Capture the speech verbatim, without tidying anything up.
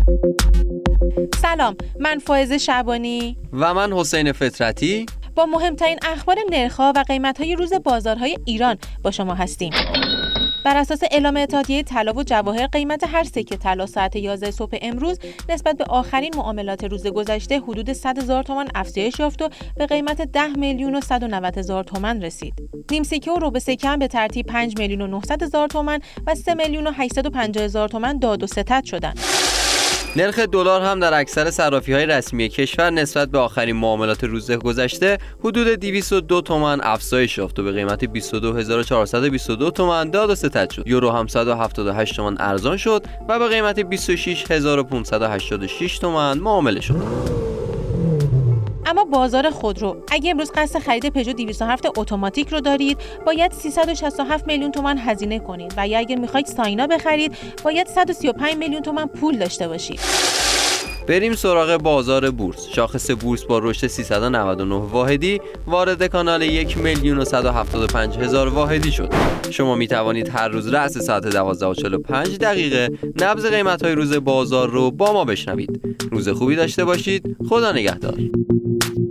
سلام، من فائزه شعبانی و من حسین فطرتی با مهمترین اخبار نرخ‌ها و قیمت‌های روز بازارهای ایران با شما هستیم. بر اساس اعلام اتحادیه طلا و جواهر، قیمت هر سکه طلا ساعت یازده صبح امروز نسبت به آخرین معاملات روز گذشته حدود صد هزار تومان افزایش یافت و به قیمت ده میلیون و صد و نود هزار تومان رسید. نیم سکه و ربع سکه هم به ترتیب پنج میلیون و نهصد هزار تومان و سه میلیون و هشتصد و پنجاه هزار تومان داد و ستد شدند. نرخ دلار هم در اکثر صرافی‌های رسمی کشور نسبت به آخرین معاملات روز گذشته حدود دویست و دو تومان افزایش یافت و به قیمت بیست و دو هزار و چهارصد و بیست و دو تومان داد و ستد شد. یورو هم صد و هفتاد و هشت تومان ارزان شد و به قیمت بیست و شش هزار و پانصد و هشتاد و شش تومان معامله شد. اما بازار خودرو، اگه امروز قصد خرید پژو دویست و هفت اتوماتیک رو دارید، باید سیصد و شصت و هفت میلیون تومان هزینه کنید و اگر میخواید ساینا بخرید، باید صد و سی و پنج میلیون تومان پول داشته باشید. بریم سراغ بازار بورس. شاخص بورس با رشد سیصد و نود و نه واحدی وارد کانال یک میلیون و صد و هفتاد و پنج هزار واحدی شد. شما می توانید هر روز رأس ساعت دوازده و چهل و پنج دقیقه نبض قیمت‌های روز بازار رو با ما بشنوید. روز خوبی داشته باشید. خدا نگهدار.